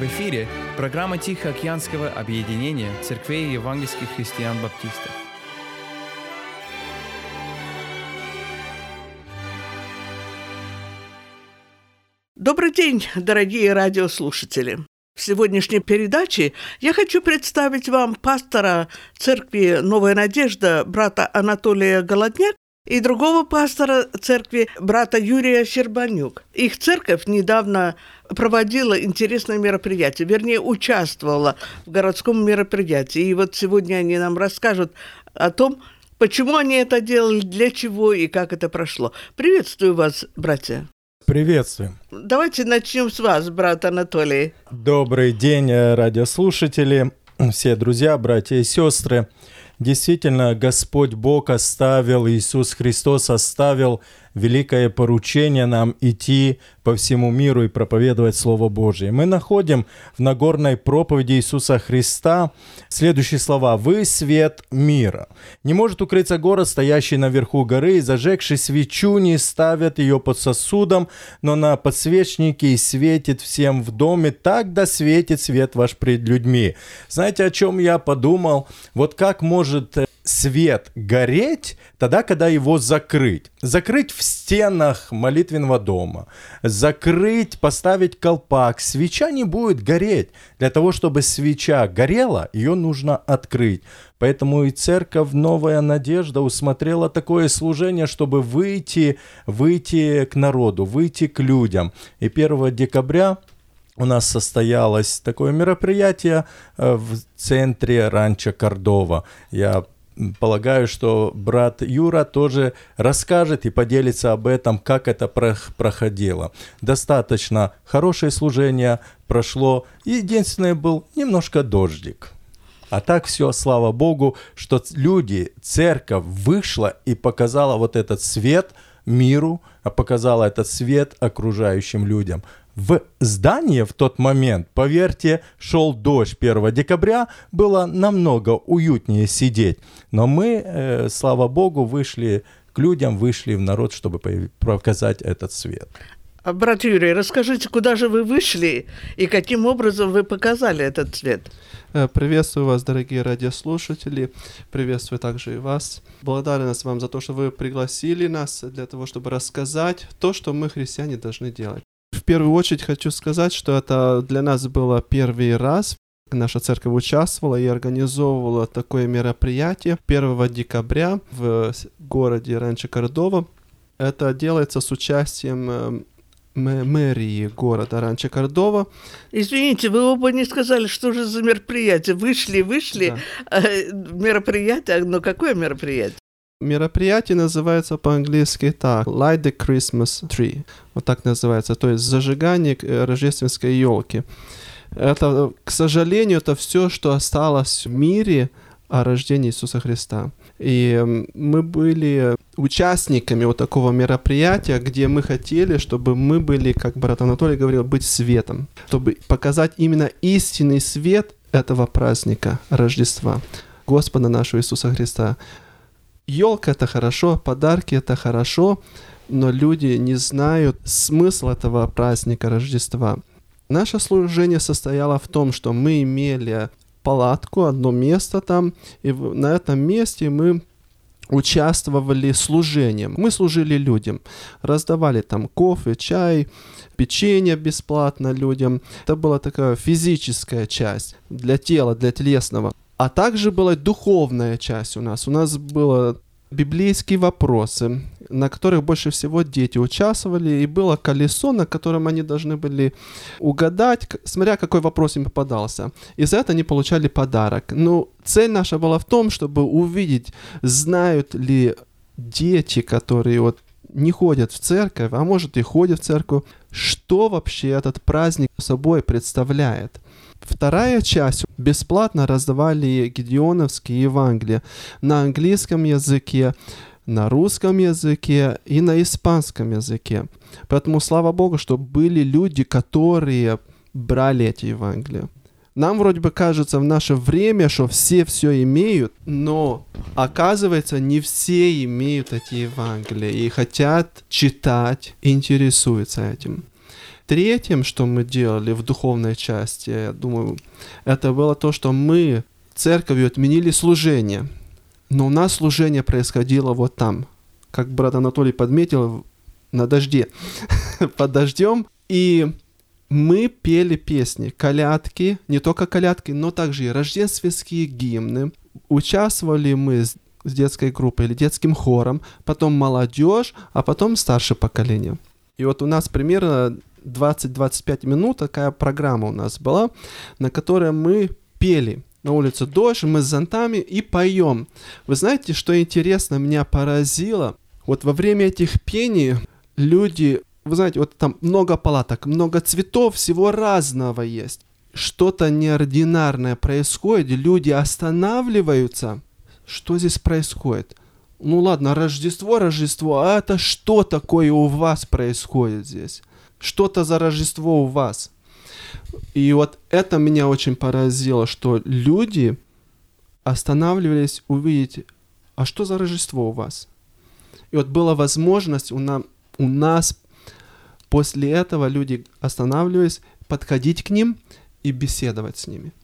В эфире программа Тихоокеанского объединения церквей евангельских христиан-баптистов. Добрый день, дорогие радиослушатели! В сегодняшней передаче я хочу представить вам пастора церкви «Новая надежда» брата Анатолия Голодняк и другого пастора церкви брата Юрия Щербанюк. Их церковь недавно проводила интересное мероприятие, вернее, участвовала в городском мероприятии. И вот сегодня они нам расскажут о том, почему они это делали, для чего и как это прошло. Приветствую вас, братья. Приветствуем. Давайте начнем с вас, брат Анатолий. Добрый день, радиослушатели, все друзья, братья и сестры. Действительно, Господь Бог оставил, Иисус Христос оставил великое поручение нам идти по всему миру и проповедовать Слово Божие. Мы находим в Нагорной проповеди Иисуса Христа следующие слова: «Вы свет мира. Не может укрыться город, стоящий наверху горы, и, зажегший свечу, не ставят ее под сосудом, но на подсвечнике и светит всем в доме. Так да светит свет ваш пред людьми». Знаете, о чем я подумал? Вот как может свет гореть тогда, когда его закрыть? Закрыть в стенах молитвенного дома, закрыть, поставить колпак. Свеча не будет гореть. Для того, чтобы свеча горела, ее нужно открыть. Поэтому и церковь «Новая надежда» усмотрела такое служение, чтобы выйти к народу, выйти к людям. И 1 декабря у нас состоялось такое мероприятие в центре ранчо Кордова. Я полагаю, что брат Юра тоже расскажет и поделится об этом, как это проходило. Достаточно хорошее служение прошло. Единственное, был немножко дождик. А так все, слава Богу, что люди, церковь вышла и показала вот этот свет миру, а показала этот свет окружающим людям. В здании в тот момент, поверьте, шел дождь 1 декабря, было намного уютнее сидеть. Но мы, слава Богу, вышли к людям, вышли в народ, чтобы показать этот свет. Брат Юрий, расскажите, куда же вы вышли и каким образом вы показали этот свет? Приветствую вас, дорогие радиослушатели. Приветствую также и вас. Благодарность вам за то, что вы пригласили нас для того, чтобы рассказать то, что мы, христиане, должны делать. В первую очередь хочу сказать, что это для нас было первый раз. Наша церковь участвовала и организовывала такое мероприятие 1 декабря в городе ранчо Кордова. Это делается с участием мэрии города ранчо Кордова. Извините, вы оба не сказали, что же за мероприятие. Вышли, да. Мероприятие, но какое мероприятие? Мероприятие называется по-английски так: Light the Christmas Tree. Вот так называется, то есть зажигание рождественской елки. Это, к сожалению, это все, что осталось в мире о рождении Иисуса Христа. И мы были участниками вот такого мероприятия, где мы хотели, чтобы мы были, как брат Анатолий говорил, быть светом, чтобы показать именно истинный свет этого праздника Рождества Господа нашего Иисуса Христа. Ёлка — это хорошо, подарки — это хорошо, но люди не знают смысл этого праздника Рождества. Наше служение состояло в том, что мы имели палатку, одно место там, и на этом месте мы участвовали служением. Мы служили людям, раздавали там кофе, чай, печенье бесплатно людям. Это была такая физическая часть для тела, для телесного. А также была духовная часть у нас. У нас были библейские вопросы, на которых больше всего дети участвовали. И было колесо, на котором они должны были угадать, смотря какой вопрос им попадался. И за это они получали подарок. Но цель наша была в том, чтобы увидеть, знают ли дети, которые вот не ходят в церковь, а может и ходят в церковь, что вообще этот праздник собой представляет. Вторая часть. Бесплатно раздавали гедеоновские Евангелия на английском языке, на русском языке и на испанском языке. Поэтому слава Богу, что были люди, которые брали эти Евангелия. Нам вроде бы кажется в наше время, что все имеют, но оказывается не все имеют эти Евангелия и хотят читать, интересуются этим. третьим, что мы делали в духовной части, я думаю, это было то, что мы церковью отменили служение. Но у нас служение происходило вот там, как брат Анатолий подметил, на дожде, под дождем. И мы пели песни, колядки, не только колядки, но также и рождественские гимны. Участвовали мы с детской группой или детским хором, потом молодежь, а потом старшее поколение. И вот у нас примерно 20-25 минут такая программа у нас была, на которой мы пели. На улице дождь, мы с зонтами и поем. Вы знаете, что интересно, меня поразило? Вот во время этих пений люди, вы знаете, вот там много палаток, много цветов, всего разного есть. Что-то неординарное происходит, люди останавливаются. Что здесь происходит? Ну ладно, Рождество, а это что такое у вас происходит здесь? Что-то за Рождество у вас? И вот это меня очень поразило, что люди останавливались увидеть, а что за Рождество у вас? И вот была возможность у нас после этого люди останавливались, подходить к ним и беседовать с ними.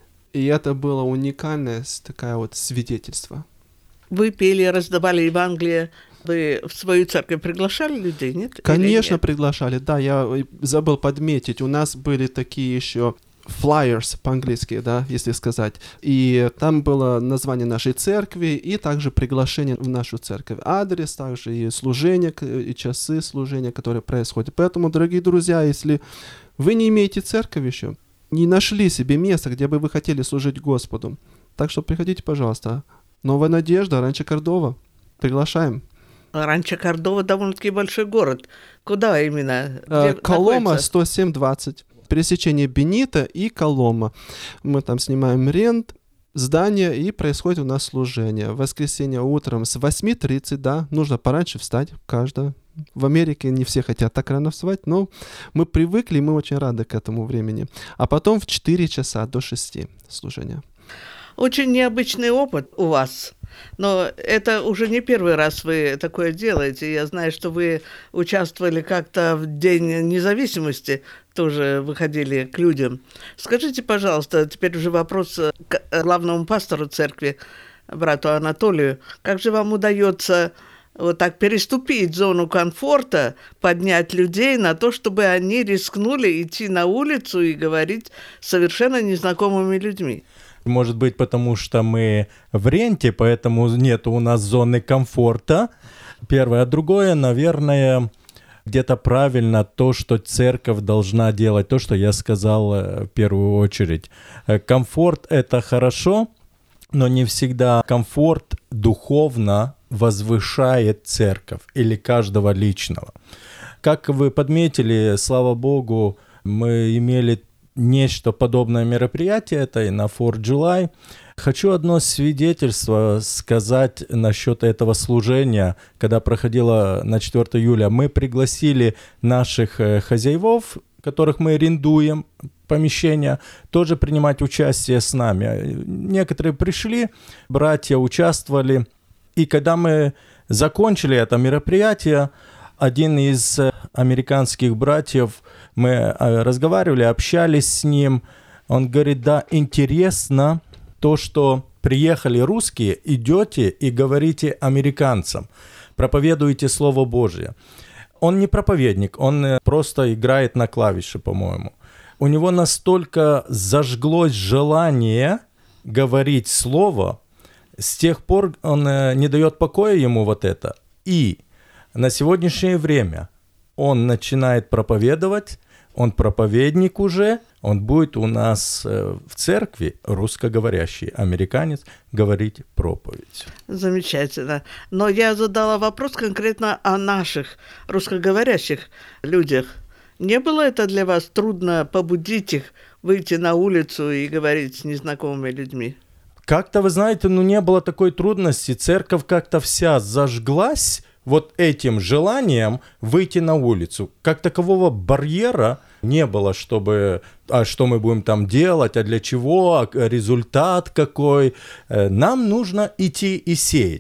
И это было уникальное такое вот свидетельство. Вы пели, раздавали Евангелие. Вы в свою церковь приглашали людей, нет? Конечно, приглашали. Да, я забыл подметить. У нас были такие еще flyers по-английски, да, если сказать. И там было название нашей церкви и также приглашение в нашу церковь. Адрес также и служение, и часы служения, которые происходят. Поэтому, дорогие друзья, если вы не имеете церковь еще, не нашли себе места, где бы вы хотели служить Господу, так что приходите, пожалуйста. Новая Надежда, Ранчо Кордова. Приглашаем. Ранчо Кордова довольно-таки большой город. Куда именно? Колома 107-20. Пересечение Бенита и Колома. Мы там снимаем рент, здание, и происходит у нас служение. В воскресенье утром с 8:30, да, нужно пораньше встать, каждый. В Америке не все хотят так рано вставать, но мы привыкли, мы очень рады к этому времени. А потом в 4 часа до 6 служения. Очень необычный опыт у вас, но это уже не первый раз вы такое делаете. Я знаю, что вы участвовали как-то в День независимости, тоже выходили к людям. Скажите, пожалуйста, теперь уже вопрос к главному пастору церкви, брату Анатолию. Как же вам удается вот так переступить зону комфорта, поднять людей на то, чтобы они рискнули идти на улицу и говорить с совершенно незнакомыми людьми? Может быть, потому что мы в ренте, поэтому нет у нас зоны комфорта. Первое. А другое, наверное, где-то правильно то, что церковь должна делать, то, что я сказал в первую очередь. Комфорт — это хорошо, но не всегда комфорт духовно возвышает церковь или каждого личного. Как вы подметили, слава Богу, мы имели нечто подобное мероприятие, это и на 4 July. Хочу одно свидетельство сказать насчет этого служения, когда проходило на 4 июля. Мы пригласили наших хозяевов, которых мы арендуем помещение, тоже принимать участие с нами. Некоторые пришли, братья участвовали. И когда мы закончили это мероприятие, один из американских братьев, мы разговаривали, общались с ним. Он говорит, да, интересно то, что приехали русские, идете и говорите американцам, проповедуете Слово Божье. Он не проповедник, он просто играет на клавиши, по-моему. У него настолько зажглось желание говорить Слово, с тех пор он не дает покоя ему вот это. И на сегодняшнее время он начинает проповедовать, он проповедник уже, он будет у нас в церкви, русскоговорящий американец, говорить проповедь. Замечательно. Но я задала вопрос конкретно о наших русскоговорящих людях. Не было это для вас трудно побудить их выйти на улицу и говорить с незнакомыми людьми? Как-то, вы знаете, не было такой трудности. Церковь как-то вся зажглась вот этим желанием выйти на улицу. Как такового барьера не было, чтобы, а что мы будем там делать, а для чего, а результат какой. Нам нужно идти и сеять.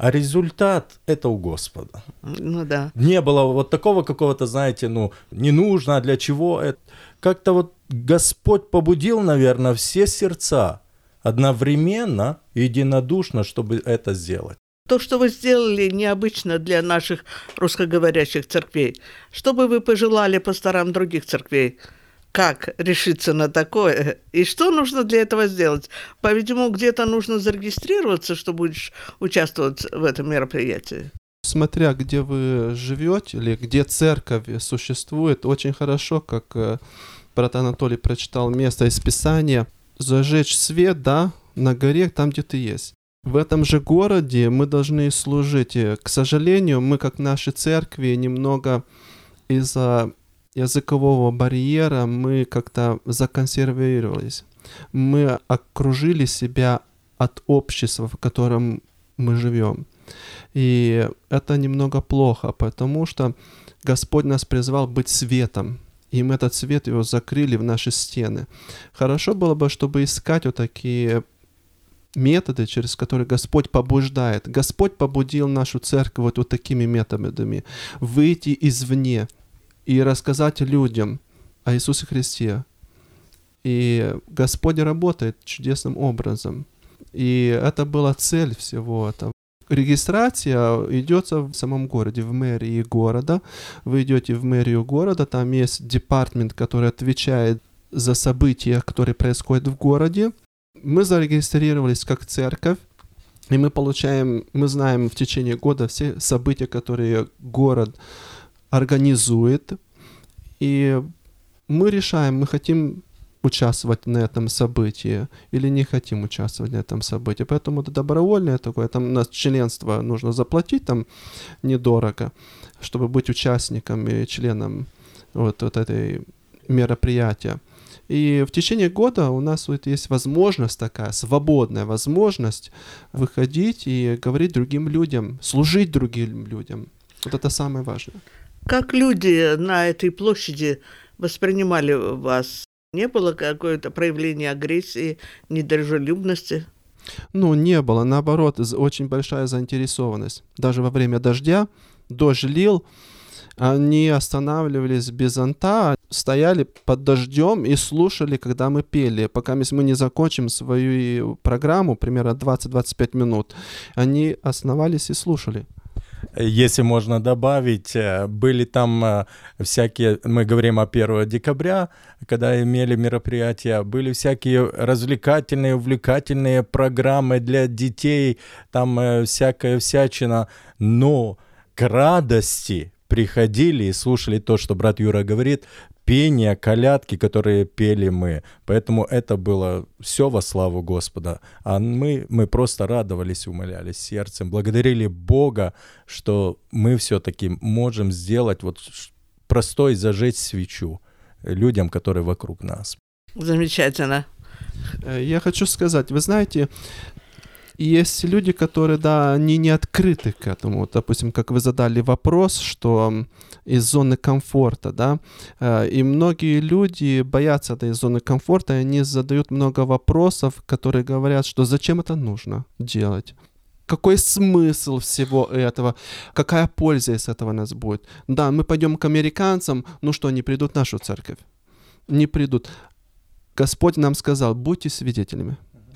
а результат – это у Господа. Ну да. Не было вот такого какого-то, знаете, не нужно, а для чего это. Как-то вот Господь побудил, наверное, все сердца одновременно, единодушно, чтобы это сделать. То, что вы сделали, необычно для наших русскоговорящих церквей. Что бы вы пожелали пасторам других церквей? Как решиться на такое? И что нужно для этого сделать? По-видимому, где-то нужно зарегистрироваться, что будешь участвовать в этом мероприятии. Смотря где вы живете или где церковь существует, очень хорошо, как брат Анатолий прочитал место из Писания, зажечь свет, да, на горе, там, где ты есть. В этом же городе мы должны служить. И, к сожалению, мы, как наши церкви, немного из-за языкового барьера мы как-то законсервировались. Мы окружили себя от общества, в котором мы живем. И это немного плохо, потому что Господь нас призвал быть светом. И мы этот свет его закрыли в наши стены. Хорошо было бы, чтобы искать вот такие методы, через которые Господь побуждает. Господь побудил нашу церковь вот такими методами. Выйти извне и рассказать людям о Иисусе Христе. И Господь работает чудесным образом. И это была цель всего этого. Регистрация идет в самом городе, в мэрии города. Вы идете в мэрию города, там есть департамент, который отвечает за события, которые происходят в городе. Мы зарегистрировались как церковь, и мы знаем в течение года все события, которые город организует, и мы решаем, мы хотим участвовать на этом событии или не хотим участвовать на этом событии. Поэтому это добровольное такое, там у нас членство нужно заплатить, там недорого, чтобы быть участником и членом вот этой мероприятия. И в течение года у нас вот есть возможность такая, свободная возможность выходить и говорить другим людям, служить другим людям. Вот это самое важное. Как люди на этой площади воспринимали вас? Не было какое-то проявление агрессии, недружелюбности? Не было. Наоборот, очень большая заинтересованность. Даже во время дождя, дождь лил, они останавливались без зонта, стояли под дождем и слушали, когда мы пели. Пока мы не закончим свою программу, примерно 20-25 минут, они оставались и слушали. Если можно добавить, были там всякие, мы говорим о 1 декабря, когда имели мероприятия, были всякие развлекательные, увлекательные программы для детей, там всякая всячина, но к радости приходили и слушали то, что брат Юра говорит, пение, колядки, которые пели мы. Поэтому это было все во славу Господа. А мы просто радовались, умолялись сердцем, благодарили Бога, что мы все-таки можем сделать вот простой зажечь свечу людям, которые вокруг нас. Замечательно. Я хочу сказать, вы знаете, есть люди, которые, да, они не открыты к этому. Допустим, как вы задали вопрос, что из зоны комфорта, да, и многие люди боятся этой зоны комфорта, и они задают много вопросов, которые говорят, что зачем это нужно делать? Какой смысл всего этого? Какая польза из этого у нас будет? Да, мы пойдем к американцам, что они придут в нашу церковь? Не придут. Господь нам сказал, будьте свидетелями.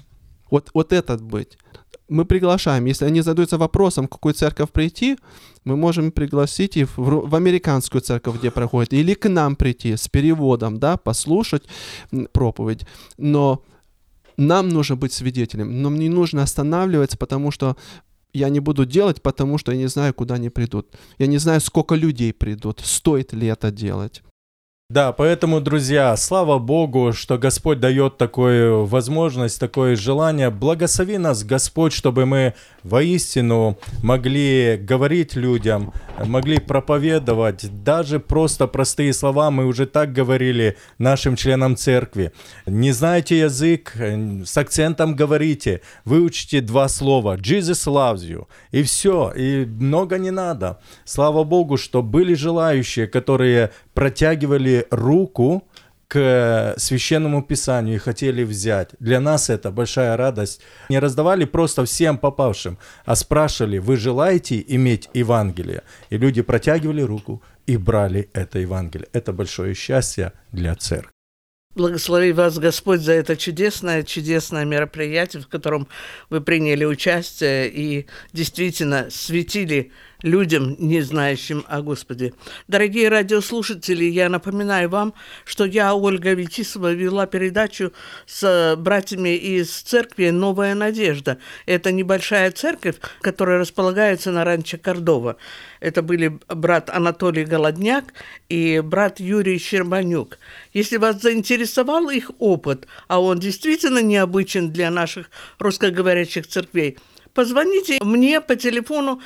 Вот этот быть. Мы приглашаем, если они задаются вопросом, в какую церковь прийти, мы можем пригласить их в американскую церковь, где проходит, или к нам прийти с переводом, да, послушать проповедь. Но нам нужно быть свидетелем, но мне нужно останавливаться, потому что я не буду делать, потому что я не знаю, куда они придут. Я не знаю, сколько людей придут, стоит ли это делать. Да, поэтому, друзья, слава Богу, что Господь дает такую возможность, такое желание. Благослови нас, Господь, чтобы мы воистину могли говорить людям, могли проповедовать, даже просто простые слова. Мы уже так говорили нашим членам церкви. Не знаете язык, с акцентом говорите, выучите 2 слова. Jesus loves you. И все, и много не надо. Слава Богу, что были желающие, которые протягивали руку к Священному Писанию и хотели взять. Для нас это большая радость. Не раздавали просто всем попавшим, а спрашивали: вы желаете иметь Евангелие? И люди протягивали руку и брали это Евангелие. Это большое счастье для церкви. Благослови вас Господь за это чудесное мероприятие, в котором вы приняли участие и действительно светили людям, не знающим о Господе. Дорогие радиослушатели, я напоминаю вам, что я, Ольга Витисова, вела передачу с братьями из церкви «Новая надежда». Это небольшая церковь, которая располагается на ранчо Кордова. Это были брат Анатолий Голодняк и брат Юрий Щербанюк. Если вас заинтересовал их опыт, а он действительно необычен для наших русскоговорящих церквей, позвоните мне по телефону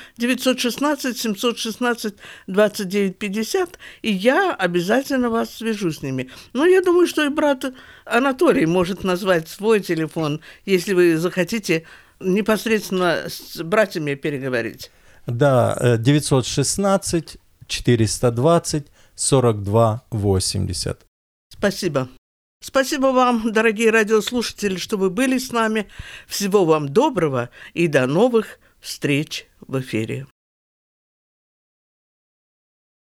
916-716-2950, и я обязательно вас свяжу с ними. Но я думаю, что и брат Анатолий может назвать свой телефон, если вы захотите непосредственно с братьями переговорить. Да, 916-420-42-80. Спасибо. Спасибо вам, дорогие радиослушатели, что вы были с нами. Всего вам доброго и до новых встреч в эфире.